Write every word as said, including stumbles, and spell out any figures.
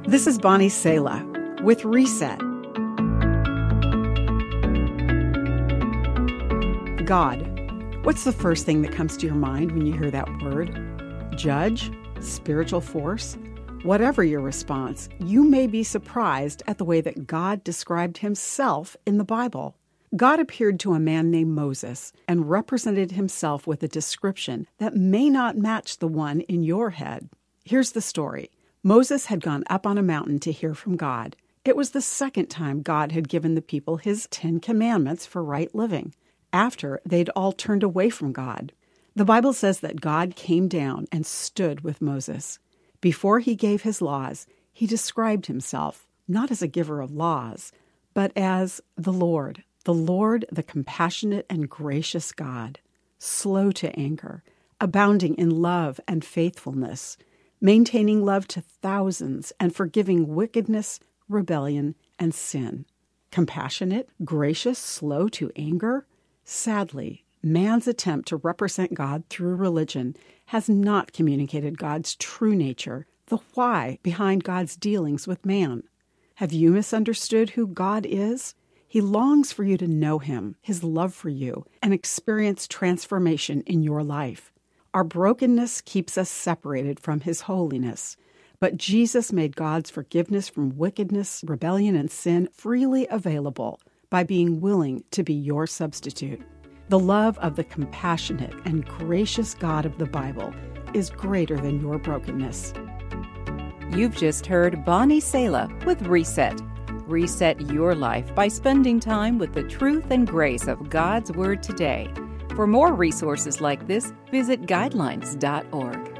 This is Bonnie Sala with Reset. God. What's the first thing that comes to your mind when you hear that word? Judge? Spiritual force? Whatever your response, you may be surprised at the way that God described himself in the Bible. God appeared to a man named Moses and represented himself with a description that may not match the one in your head. Here's the story. Moses had gone up on a mountain to hear from God. It was the second time God had given the people his Ten Commandments for right living, after they'd all turned away from God. The Bible says that God came down and stood with Moses. Before he gave his laws, he described himself not as a giver of laws, but as the Lord, the Lord, the compassionate and gracious God, slow to anger, abounding in love and faithfulness, maintaining love to thousands and forgiving wickedness, rebellion, and sin. Compassionate, gracious, slow to anger? Sadly, man's attempt to represent God through religion has not communicated God's true nature, the why behind God's dealings with man. Have you misunderstood who God is? He longs for you to know him, his love for you, and experience transformation in your life. Our brokenness keeps us separated from his holiness, but Jesus made God's forgiveness from wickedness, rebellion, and sin freely available by being willing to be your substitute. The love of the compassionate and gracious God of the Bible is greater than your brokenness. You've just heard Bonnie Sala with Reset. Reset your life by spending time with the truth and grace of God's Word today. For more resources like this, visit guidelines dot org.